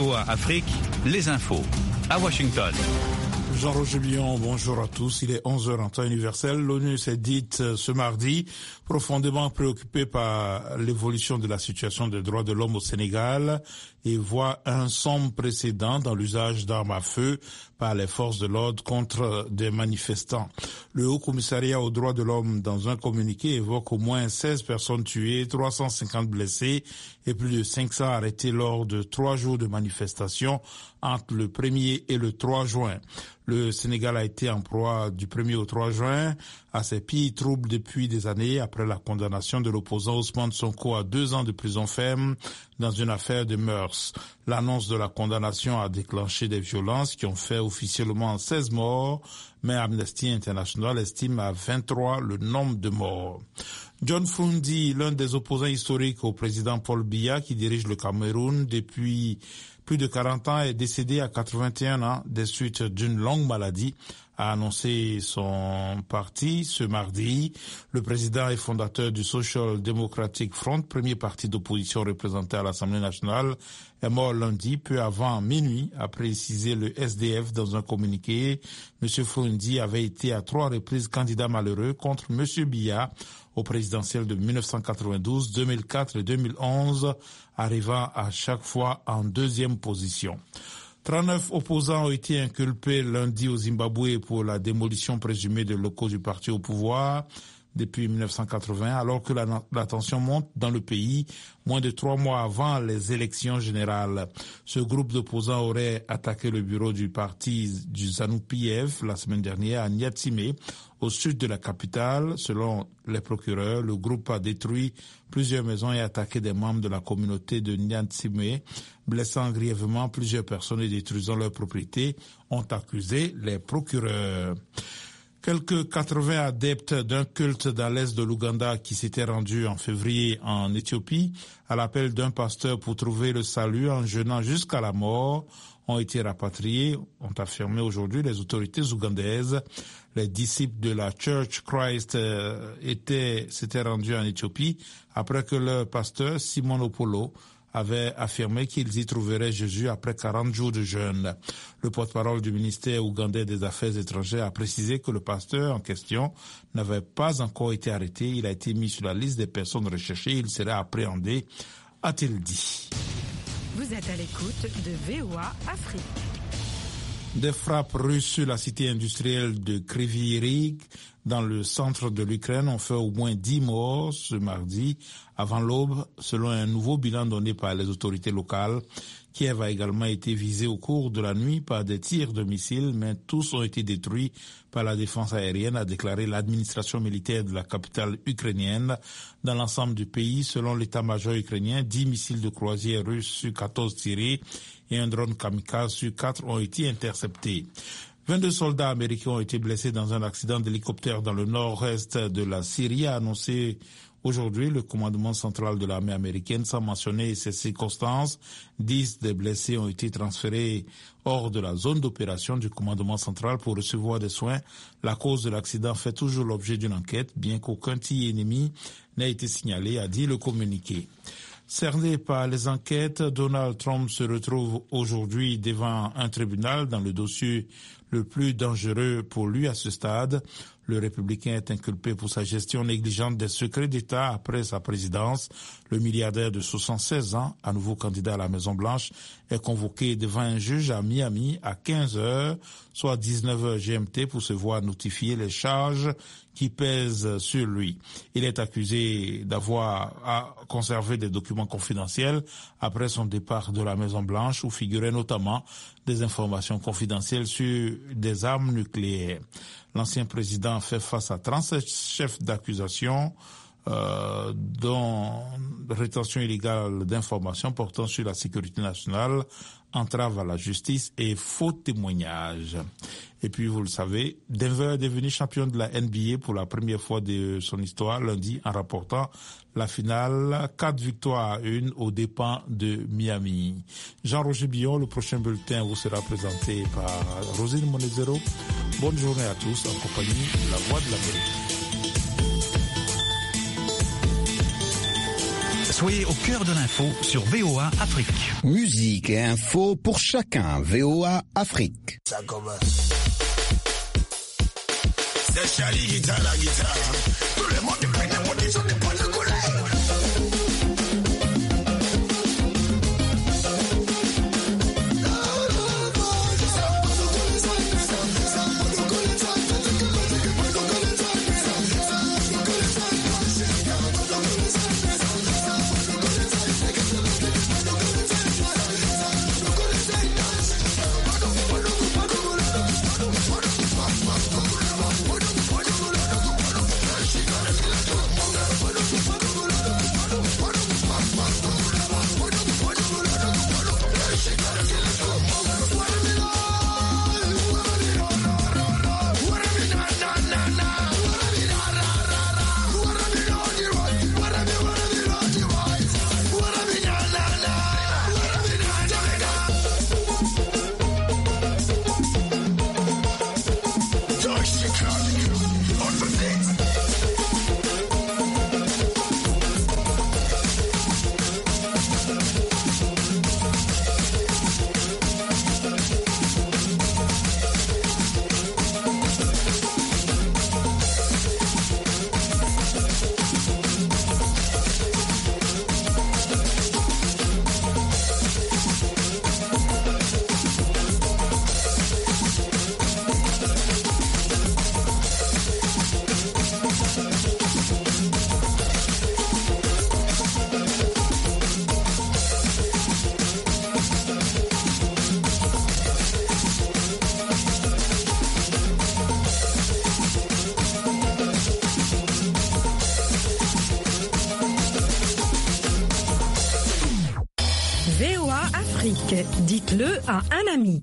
VOA Afrique, les infos. À Washington. Jean-Roger Billon, bonjour à tous. Il est 11h en temps universel. L'ONU s'est dite ce mardi profondément préoccupée par l'évolution de la situation des droits de l'homme au Sénégal et voit un sombre précédent dans l'usage d'armes à feu par les forces de l'ordre contre des manifestants. Le Haut Commissariat aux droits de l'homme, dans un communiqué, évoque au moins 16 personnes tuées, 350 blessés et plus de 500 arrêtés lors de 3 jours de manifestations entre le 1er et le 3 juin. Le Sénégal a été en proie du 1er au 3 juin à ses pires troubles depuis des années après la condamnation de l'opposant Ousmane Sonko à 2 ans de prison ferme dans une affaire de mœurs. L'annonce de la condamnation a déclenché des violences qui ont fait officiellement 16 morts, mais Amnesty International estime à 23 le nombre de morts. John Frundi, l'un des opposants historiques au président Paul Biya qui dirige le Cameroun depuis plus de 40 ans, est décédé à 81 ans des suites d'une longue maladie, a annoncé son parti ce mardi. Le président et fondateur du Social Democratic Front, premier parti d'opposition représenté à l'Assemblée nationale, est mort lundi, peu avant minuit, a précisé le SDF dans un communiqué. M. Frundi avait été à 3 reprises candidat malheureux contre M. Biya au présidentiel de 1992, 2004 et 2011, arrivant à chaque fois en 2e position. 39 opposants ont été inculpés lundi au Zimbabwe pour la démolition présumée de locaux du parti au pouvoir depuis 1980, alors que la tension monte dans le pays moins de 3 mois avant les élections générales. Ce groupe d'opposants aurait attaqué le bureau du parti du ZANU-PF la semaine dernière à Niatsime, au sud de la capitale. Selon les procureurs, le groupe a détruit plusieurs maisons et attaqué des membres de la communauté de Niatsime, blessant grièvement plusieurs personnes et détruisant leurs propriétés, ont accusé les procureurs. Quelques 80 adeptes d'un culte dans l'est de l'Ouganda qui s'était rendu en février en Éthiopie à l'appel d'un pasteur pour trouver le salut en jeûnant jusqu'à la mort ont été rapatriés, ont affirmé aujourd'hui les autorités ougandaises. Les disciples de la Church Christ s'étaient rendus en Éthiopie après que leur pasteur Simon Opolo avait affirmé qu'ils y trouveraient Jésus après 40 jours de jeûne. Le porte-parole du ministère ougandais des Affaires étrangères a précisé que le pasteur en question n'avait pas encore été arrêté. Il a été mis sur la liste des personnes recherchées. Il serait appréhendé, a-t-il dit. Vous êtes à l'écoute de VOA Afrique. Des frappes russes sur la cité industrielle de Kryvyi Rih dans le centre de l'Ukraine ont fait au moins 10 morts ce mardi avant l'aube, selon un nouveau bilan donné par les autorités locales. Kiev a également été visé au cours de la nuit par des tirs de missiles, mais tous ont été détruits par la défense aérienne, a déclaré l'administration militaire de la capitale ukrainienne. Dans l'ensemble du pays, selon l'état-major ukrainien, 10 missiles de croisière russes sur 14 tirés et un drone kamikaze sur 4 ont été interceptés. 22 soldats américains ont été blessés dans un accident d'hélicoptère dans le nord-est de la Syrie, a annoncé aujourd'hui le commandement central de l'armée américaine, sans mentionner ces circonstances. 10 des blessés ont été transférés hors de la zone d'opération du commandement central pour recevoir des soins. La cause de l'accident fait toujours l'objet d'une enquête, bien qu'aucun tir ennemi n'ait été signalé, a dit le communiqué. Cerné par les enquêtes, Donald Trump se retrouve aujourd'hui devant un tribunal dans le dossier le plus dangereux pour lui à ce stade. Le républicain est inculpé pour sa gestion négligente des secrets d'État après sa présidence. Le milliardaire de 76 ans, à nouveau candidat à la Maison-Blanche, est convoqué devant un juge à Miami à 15h, soit 19h GMT, pour se voir notifier les charges qui pèsent sur lui. Il est accusé d'avoir conservé des documents confidentiels après son départ de la Maison-Blanche, où figuraient notamment des informations confidentielles sur des armes nucléaires. L'ancien président fait face à 37 chefs d'accusation, dont rétention illégale d'informations portant sur la sécurité nationale, entrave à la justice et faux témoignages. Et puis, vous le savez, Denver est devenu champion de la NBA pour la première fois de son histoire lundi en remportant la finale, 4 victoires à 1 aux dépens de Miami. Jean-Roger Billon, le prochain bulletin vous sera présenté par Rosine Monezero. Bonne journée à tous en compagnie de la Voix de l'Amérique. Soyez au cœur de l'info sur VOA Afrique. Musique et info pour chacun. VOA Afrique. Ça commence. C'est Charlie guitare, la guitare. Tout le monde est prêt à monter sur le point de collège. VOA Afrique, dites-le à un ami.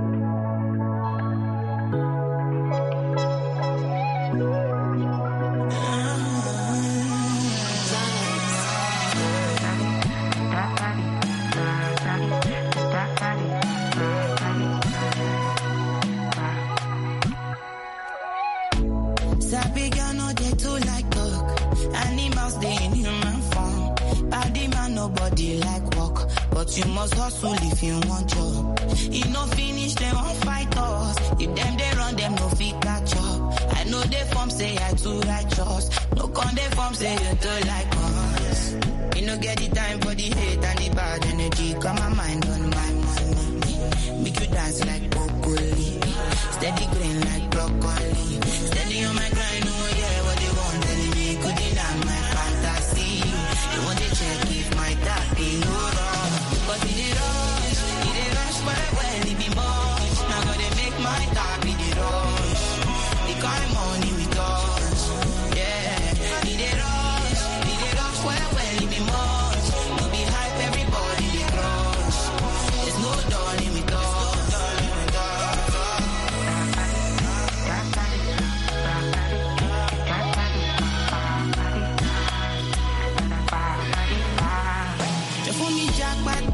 But you must hustle if you want job. If no finish, they won't fight us. If them they run, them no fit catch up. I know they form say I too righteous. No con they form say you too like us. You no get the time for the hate and the bad energy. Got my mind on my money. Make you dance like broccoli. Steady green like broccoli. Steady on my grind, oh yeah, what they want telling me. Could deny my fantasy. They want to check if my tap is no wrong. But it rush, well, it be much. Now gotta make my tap in the rush. The kind of money we touch, yeah. It rush, well, it be much. No be hype, everybody they crush. There's no darling with us. But